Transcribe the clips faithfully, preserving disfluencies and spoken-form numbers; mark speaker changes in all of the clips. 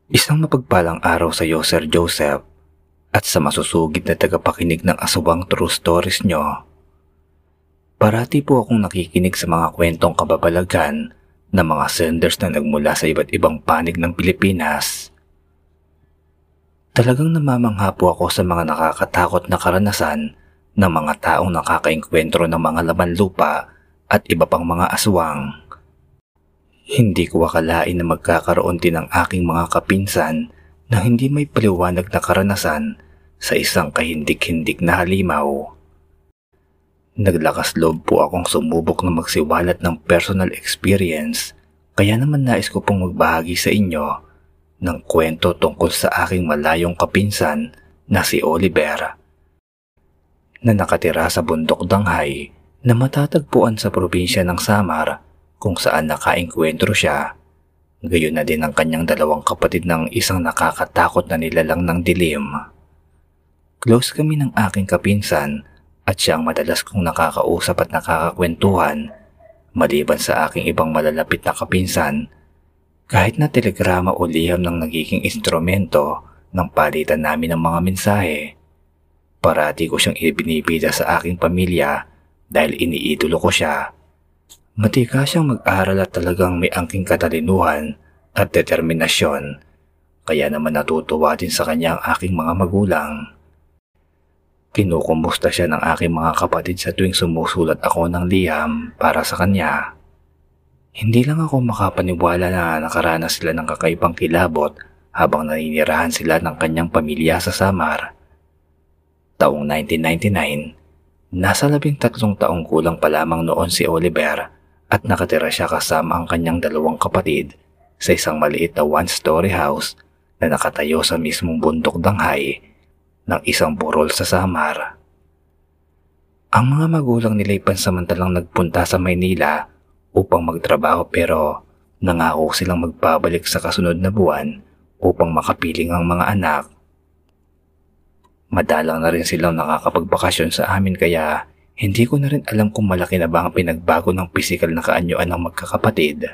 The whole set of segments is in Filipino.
Speaker 1: Isang mapagpalang araw sa iyo, Sir Joseph, at sa masusugid na tagapakinig ng aswang true stories nyo. Parati po akong nakikinig sa mga kwentong kababalagan ng mga senders na nagmula sa iba't ibang panig ng Pilipinas. Talagang namamangha po ako sa mga nakakatakot na karanasan ng mga taong nakakaengkwentro ng mga laman lupa at iba pang mga aswang. Hindi ko akalain na magkakaroon din ng aking mga kapinsan na hindi may paliwanag na karanasan sa isang kahindik-hindik na halimaw. Naglakas loob po akong sumubok na magsiwalat ng personal experience, kaya naman nais ko pong magbahagi sa inyo ng kwento tungkol sa aking malayong kapinsan na si Oliver, na nakatira sa bundok Danghay na matatagpuan sa probinsya ng Samar, kung saan nakaengkwentro siya. Gayon na din ang kanyang dalawang kapatid ng isang nakakatakot na nilalang ng dilim. Close kami ng aking kapinsan at siya ang madalas kong nakakausap at nakakakwentuhan, maliban sa aking ibang malalapit na kapinsan. Kahit na telegrama o liham ng nagiging instrumento ng palitan namin ng mga mensahe, parati ko siyang ibinibida sa aking pamilya dahil iniidolo ko siya. Matika siyang mag-aral at talagang may angking katalinuhan at determinasyon, kaya naman natutuwa din sa kanya ang aking mga magulang. Kinukumusta siya ng aking mga kapatid sa tuwing sumusulat ako ng liham para sa kanya. Hindi lang ako makapaniwala na nakaranas sila ng kakaibang kilabot habang naninirahan sila ng kanyang pamilya sa Samar. Taong nineteen ninety-nine, nasa labing tatlong taong kulang pa lamang noon si Oliver at nakatira siya kasama ang kanyang dalawang kapatid sa isang maliit na one-story house na nakatayo sa mismong bundok Danghay ng isang burol sa Samar. Ang mga magulang nila ay pansamantalang nagpunta sa Maynila upang magtrabaho, pero nangako silang magbabalik sa kasunod na buwan upang makapiling ang mga anak. Madalang na rin silang nakakapagbakasyon sa amin, kaya hindi ko na rin alam kung malaki na ba ang pinagbago ng pisikal na kaanyuan ng magkakapatid.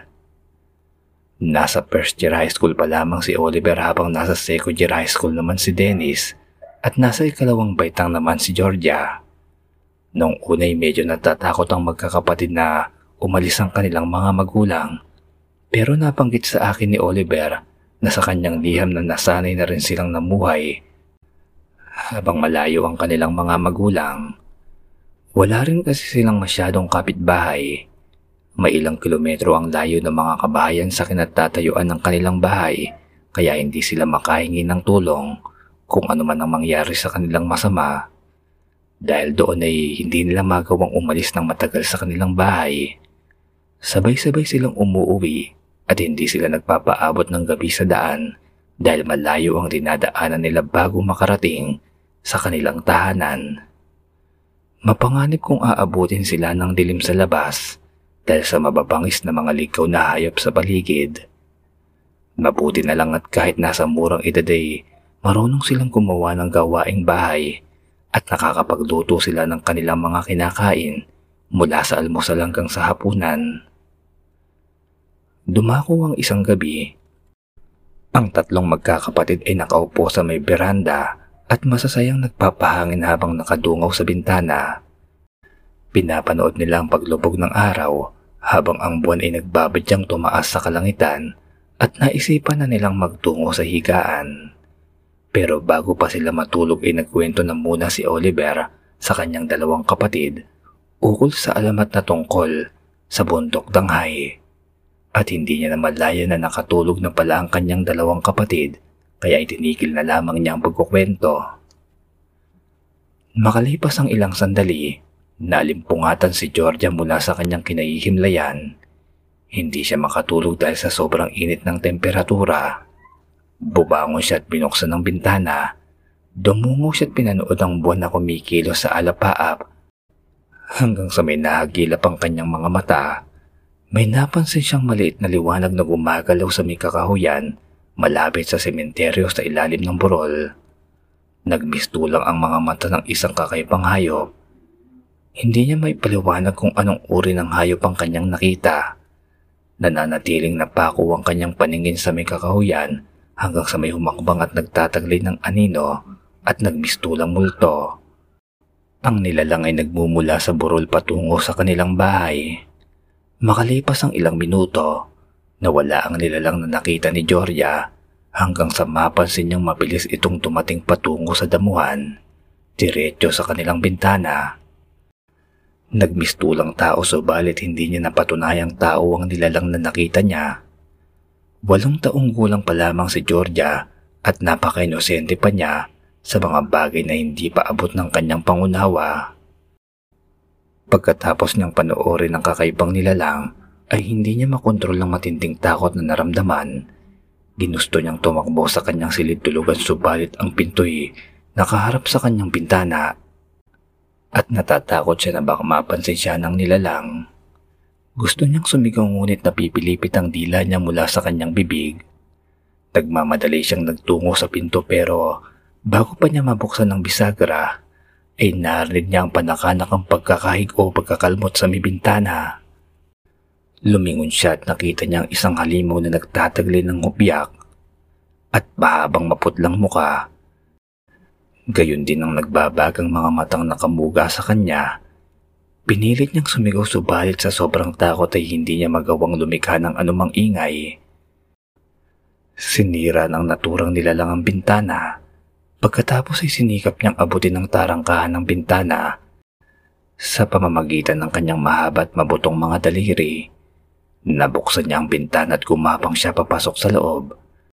Speaker 1: Nasa first year high school pa lamang si Oliver habang nasa second year high school naman si Dennis at nasa ikalawang baitang naman si Georgia. Noong unay medyo natatakot ang magkakapatid na umalis ang kanilang mga magulang, pero nabanggit sa akin ni Oliver na sa kanyang liham na nasanay na rin silang namuhay habang malayo ang kanilang mga magulang. Wala rin kasi silang masyadong kapitbahay. May ilang kilometro ang layo ng mga kabahayan sa kinatatayuan ng kanilang bahay, kaya hindi sila makahingi ng tulong kung ano man ang mangyari sa kanilang masama. Dahil doon ay hindi nila magawang umalis ng matagal sa kanilang bahay. Sabay-sabay silang umuuwi at hindi sila nagpapaabot ng gabi sa daan dahil malayo ang dinadaanan nila bago makarating sa kanilang tahanan. Mapanganib kung aabutin sila ng dilim sa labas dahil sa mababangis na mga ligaw na hayop sa paligid. Mabuti na lang at kahit nasa murang edad ay marunong silang gumawa ng gawaing bahay at nakakapagluto sila ng kanilang mga kinakain mula sa almusal hanggang sa hapunan. Dumako ang isang gabi. Ang tatlong magkakapatid ay nakaupo sa may beranda at masasayang nagpapahangin habang nakadungaw sa bintana. Pinapanood nila ang paglubog ng araw habang ang buwan ay nagbabadyang tumaas sa kalangitan at naisipan na nilang magtungo sa higaan. Pero bago pa sila matulog ay nagkwento na muna si Oliver sa kanyang dalawang kapatid ukol sa alamat na tungkol sa bundok Danghay. At hindi niya na malaya na nakatulog na pala ang kanyang dalawang kapatid, kaya itinigil na lamang niya ang pagkukwento. Makalipas ang ilang sandali, naalimpungatan si Georgia mula sa kanyang kinahihimlayan. Hindi siya makatulog dahil sa sobrang init ng temperatura. Bubangon siya at binuksan ang bintana. Dumungo siya at pinanood ang buwan na kumikilos sa alapaap. Hanggang sa may nahagilap ang kanyang mga mata, may napansin siyang maliit na liwanag na gumagalaw sa may kakahuyan malapit sa sementeryo sa ilalim ng burol. Nagmistulang ang mga mata ng isang kakaibang hayop. Hindi niya may paliwanag kung anong uri ng hayop ang kanyang nakita. Nananatiling napako ang kanyang paningin sa may kakahuyan hanggang sa may humakbang at nagtataglay ng anino at nagmistulang multo. Ang nilalang ay nagmumula sa burol patungo sa kanilang bahay. Makalipas ang ilang minuto, nawala ang nilalang na nakita ni Georgia hanggang sa mapansin niyang mabilis itong tumating patungo sa damuhan, diretso sa kanilang bintana. Nagmistulang tao subalit hindi niya napatunayang tao ang nilalang na nakita niya. Walong taong gulang pa lamang si Georgia at napaka-inosente pa niya sa mga bagay na hindi pa abot ng kanyang pangunawa. Pagkatapos niyang panoorin ang kakaibang nilalang, ay hindi niya makontrol ang matinding takot na naramdaman. Ginusto niyang tumakbo sa kanyang silid-tulugan subalit ang pinto'y nakaharap sa kanyang bintana at natatakot siya na baka mapansin siya ng nilalang. Gusto niyang sumigaw ngunit napipilipit ang dila niya mula sa kanyang bibig. Nagmamadali siyang nagtungo sa pinto pero bago pa niya mabuksan ang bisagra, ay narinig niya ang panakanakang pagkakahig o pagkakalmot sa may bintana. Lumingon siya at nakita niya ang isang halimaw na nagtataglay ng upiak at mahabang maputlang muka. Gayon din ang nagbabagang mga matang nakamuga sa kanya. Pinilit niyang sumigaw subalit sa sobrang takot ay hindi niya magawang lumikha ng anumang ingay. Sinira ng naturang nilalang ang bintana. Pagkatapos ay sinikap niyang abutin ang tarangkahan ng bintana sa pamamagitan ng kanyang mahaba at mabutong mga daliri. Nabuksan niya ang bintana at gumapang siya papasok sa loob.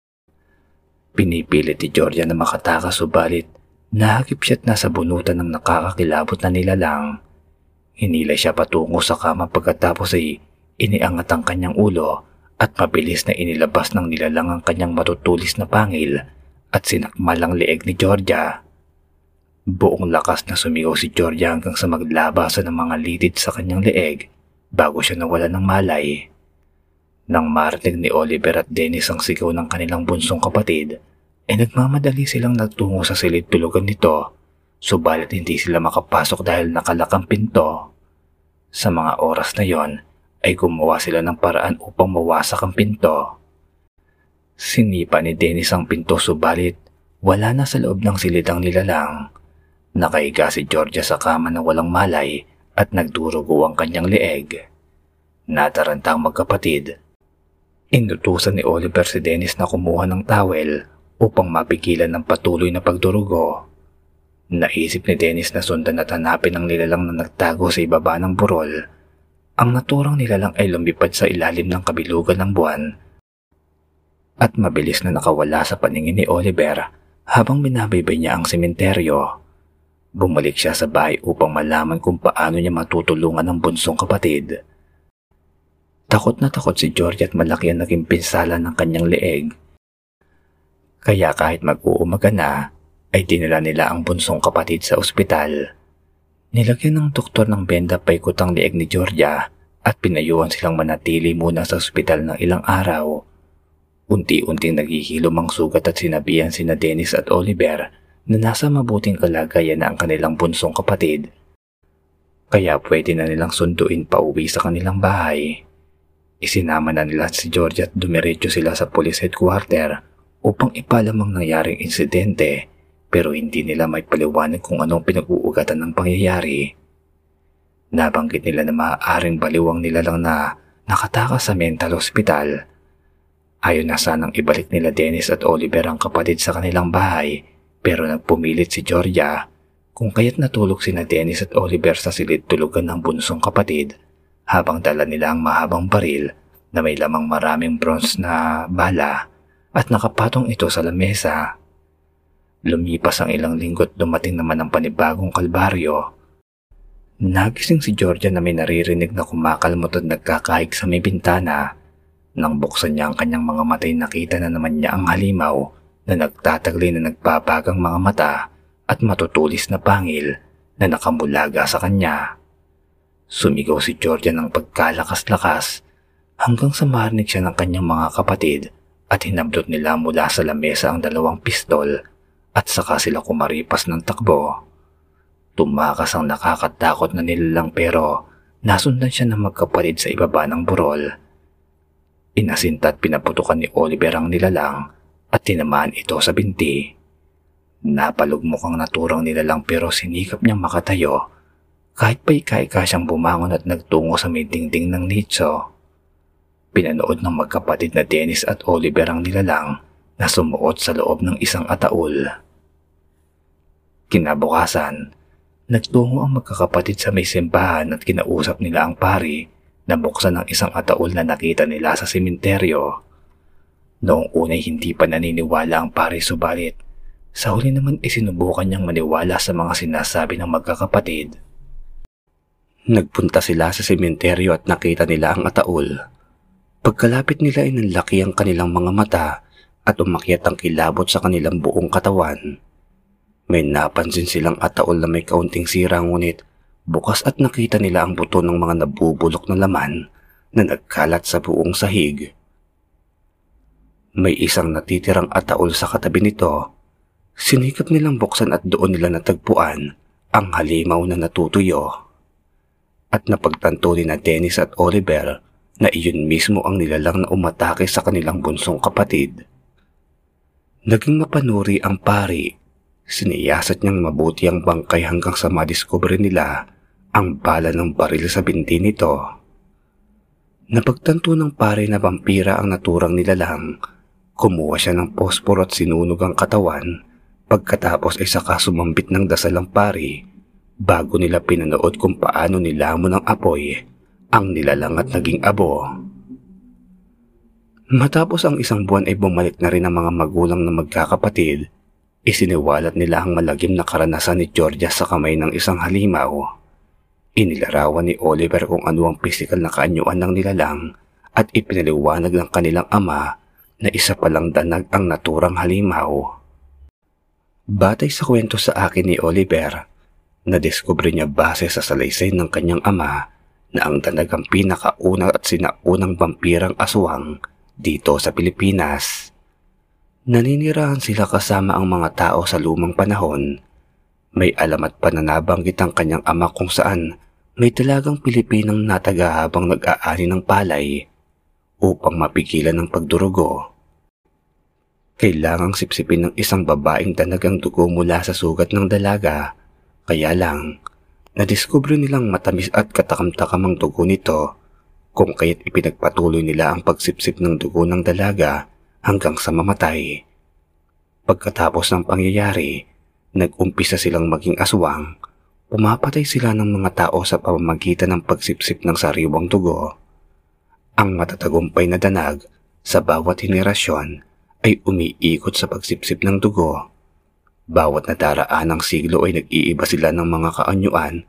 Speaker 1: Pinipilit ni Georgia na makatakas subalit nahagip siya at nasa bunutan ng nakakakilabot na nilalang. Hinila siya patungo sa kama pagkatapos ay iniangat ang kanyang ulo at mabilis na inilabas ng nilalang ang kanyang matutulis na pangil at sinakmal ang leeg ni Georgia. Buong lakas na sumigaw si Georgia hanggang sa maglabasan ng mga litid sa kanyang leeg bago siya nawala ng malay. Nang marinig ni Oliver at Dennis ang sigaw ng kanilang bunsong kapatid, ay nagmamadali silang nagtungo sa silid-tulugan nito, subalit hindi sila makapasok dahil nakalakang pinto. Sa mga oras na yon, ay gumawa sila ng paraan upang mawasak ang pinto. Sinipa ni Dennis ang pinto subalit wala na sa loob ng silid ang nilalang. Nakahiga si Georgia sa kama na walang malay at nagdurugo ang kanyang leeg. Nataranta ang magkapatid. Inutusan ni Oliver si Dennis na kumuha ng towel upang mapigilan ng patuloy na pagdurugo. Naisip ni Dennis na sundan at hanapin ang nilalang na nagtago sa ibaba ng burol. Ang naturang nilalang ay lumipad sa ilalim ng kabilugan ng buwan at mabilis na nakawala sa paningin ni Oliver habang binabaybay niya ang sementeryo. Bumalik siya sa bahay upang malaman kung paano niya matutulungan ang bunsong kapatid. Takot na takot si Georgia at malaki ang naging pinsala ng kanyang leeg. Kaya kahit mag-uumaga na, ay dinala nila ang bunsong kapatid sa ospital. Nilagyan ng doktor ng benda paikot ang leeg ni Georgia at pinayuhan silang manatili muna sa ospital ng ilang araw. Unti-unting naghihilom ang sugat at sinabihan sina Dennis at Oliver na nasa mabuting kalagayan na ang kanilang bunsong kapatid. Kaya pwede na nilang sunduin pa uwi sa kanilang bahay. Isinama na nila si Georgia at dumiretso sila sa police headquarter upang ipalam ang nangyaring insidente pero hindi nila may paliwanag kung anong pinag-uugatan ng pangyayari. Nabanggit nila na maaaring baliwang nila lang na nakatakas sa mental hospital. Ayaw na sanang ibalik nila Dennis at Oliver ang kapatid sa kanilang bahay pero nagpumilit si Georgia kung kaya't natulog sina Dennis at Oliver sa silid-tulugan ng bunsong kapatid habang dala nila ang mahabang baril na may lamang maraming bronze na bala at nakapatong ito sa lamesa. Lumipas ang ilang linggo at dumating naman ang panibagong kalbaryo. Nagising si Georgia na may naririnig na kumakalmot at nagkakahig sa may bintana. Nang buksan niya ang kanyang mga matay, nakita na naman niya ang halimaw na nagtataglay na nagbabagang mga mata at matutulis na pangil na nakamulaga sa kanya. Sumigaw si Georgia ng pagkalakas-lakas hanggang sa marinig siya ng kanyang mga kapatid at hinabdot nila mula sa lamesa ang dalawang pistol at saka sila kumaripas ng takbo. Tumakas ang nakakatakot na nilalang pero nasundan siya ng magkapatid sa ibaba ng burol. Inasinta at pinaputukan ni Oliver ang nilalang at tinamaan ito sa binti. Napalugmok ang naturang nilalang pero sinikap niyang makatayo kahit pa ika-ika siyang bumangon at nagtungo sa may dingding ng nicho. Pinanood ng magkapatid na Dennis at Oliver ang nilalang na sumuot sa loob ng isang ataul. Kinabukasan, nagtungo ang magkakapatid sa may simbahan at kinausap nila ang pari na buksan ang isang ataul na nakita nila sa sementeryo. Noong unay hindi pa naniniwala ang pari subalit sa huli naman isinubukan niyang maniwala sa mga sinasabi ng magkakapatid. Nagpunta sila sa sementeryo at nakita nila ang ataul. Pagkalapit nila ay nanlaki ang kanilang mga mata at umakyat ang kilabot sa kanilang buong katawan. May napansin silang ataul na may kaunting sira ngunit bukas at nakita nila ang buto ng mga nabubulok na laman na nagkalat sa buong sahig. May isang natitirang ataul sa katabi nito. Sinikap nilang buksan at doon nila natagpuan ang halimaw na natutuyo. At napagtanto ni na Dennis at Oliver na iyon mismo ang nilalang na umatake sa kanilang bunsong kapatid. Naging mapanuri ang pari. Siniyasat niyang mabuti ang bangkay hanggang sa madiskubre nila ang bala ng baril sa binti nito. Napagtanto ng pari na vampira ang naturang nilalang. Kumuha siya ng posporo at sinunog ang katawan. Pagkatapos ay saka sumambit ng dasal ang pari bago nila pinanood kung paano nilamon ng apoy ang nilalang at naging abo. Matapos ang isang buwan ay bumalik na rin ang mga magulang na magkakapatid. Isiniwalat nila ang malagim na karanasan ni Georgia sa kamay ng isang halimaw. Inilarawan ni Oliver kung ano ang pisikal na kaanyuan ng nilalang at ipinaliwanag ng kanilang ama na isa palang danag ang naturang halimaw. Batay sa kwento sa akin ni Oliver, nadiskubre niya base sa salaysay ng kanyang ama na ang danag ang pinakauna at sinaunang vampirang aswang dito sa Pilipinas. Naninirahan sila kasama ang mga tao sa lumang panahon. May alam at pananabanggit ang kanyang ama kung saan may dalagang Pilipinang nataga habang nag-aani ng palay upang mapigilan ang pagdurugo. Kailangang sipsipin ng isang babaeng danag ang dugo mula sa sugat ng dalaga, kaya lang, nadiskubre nilang matamis at katakam-takam ang dugo nito, kung kaya't ipinagpatuloy nila ang pagsipsip ng dugo ng dalaga hanggang sa mamatay. Pagkatapos ng pangyayari, nag-umpisa silang maging aswang, pumapatay sila ng mga tao sa pamamagitan ng pagsipsip ng sariwang dugo. Ang matatagumpay na danag sa bawat henerasyon ay umiikot sa pagsipsip ng dugo. Bawat nadaraan ng siglo ay nag-iiba sila ng mga kaanyuan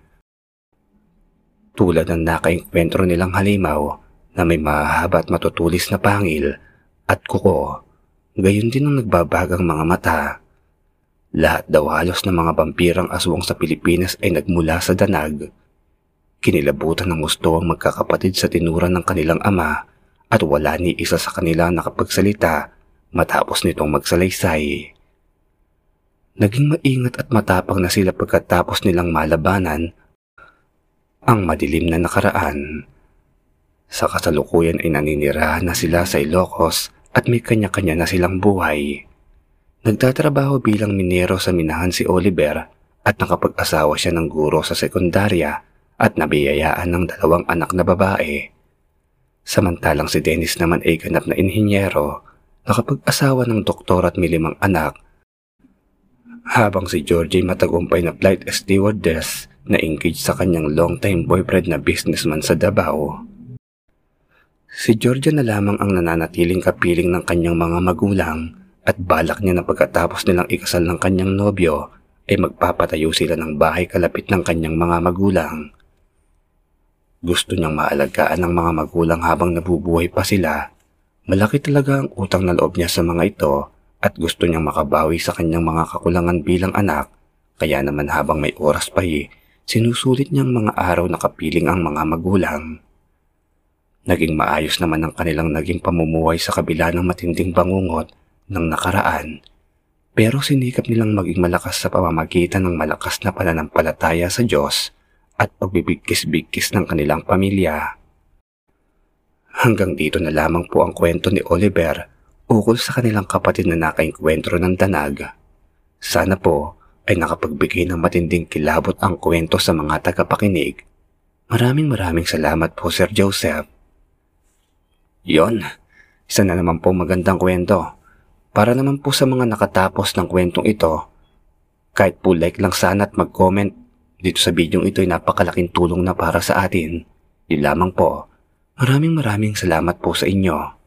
Speaker 1: tulad ng nakaengkwentro nilang halimaw na may mahahaba at matutulis na pangil at kuko, gayon din ang nagbabagang mga mata. Lahat daw halos ng mga vampirang aswang sa Pilipinas ay nagmula sa danag. Kinilabutan ng gusto ang magkakapatid sa tinuran ng kanilang ama at wala ni isa sa kanila nakapagsalita matapos nitong magsalaysay. Naging maingat at matapang na sila pagkatapos nilang malabanan ang madilim na nakaraan. Sa kasalukuyan ay naninirahan na sila sa Ilocos at may kanya-kanya na silang buhay. Nagtatrabaho bilang minero sa minahan si Oliver at nakapag-asawa siya ng guro sa sekundarya at nabiyayaan ng dalawang anak na babae. Samantalang si Dennis naman ay ganap na inhinyero, nakapag-asawa ng doktor at may limang anak, habang si Georgie matagumpay na flight stewardess na engaged sa kanyang long-time boyfriend na businessman sa Davao. Si Georgia na lamang ang nananatiling kapiling ng kanyang mga magulang at balak niya na pagkatapos nilang ikasal ng kanyang nobyo ay magpapatayo sila ng bahay kalapit ng kanyang mga magulang. Gusto niyang maalagaan ng mga magulang habang nabubuhay pa sila. Malaki talaga ang utang na loob niya sa mga ito at gusto niyang makabawi sa kanyang mga kakulangan bilang anak, kaya naman habang may oras pa eh, sinusulit niyang mga araw na kapiling ang mga magulang. Naging maayos naman ang kanilang naging pamumuhay sa kabila ng matinding bangungot ng nakaraan, pero sinikap nilang maging malakas sa pamamagitan ng malakas na pananampalataya sa Diyos at pagbibigkis-bigkis ng kanilang pamilya. Hanggang dito na lamang po ang kwento ni Oliver ukol sa kanilang kapatid na nakainkwentro ng danag. Sana po ay nakapagbigay ng matinding kilabot ang kwento sa mga tagapakinig. Maraming maraming salamat po, Sir Joseph. Yon, isa na naman po magandang kwento. Para naman po sa mga nakatapos ng kwentong ito, kahit po like lang sana at mag-comment dito sa video ito ay napakalaking tulong na para sa atin. Yun lamang po. Maraming maraming salamat po sa inyo.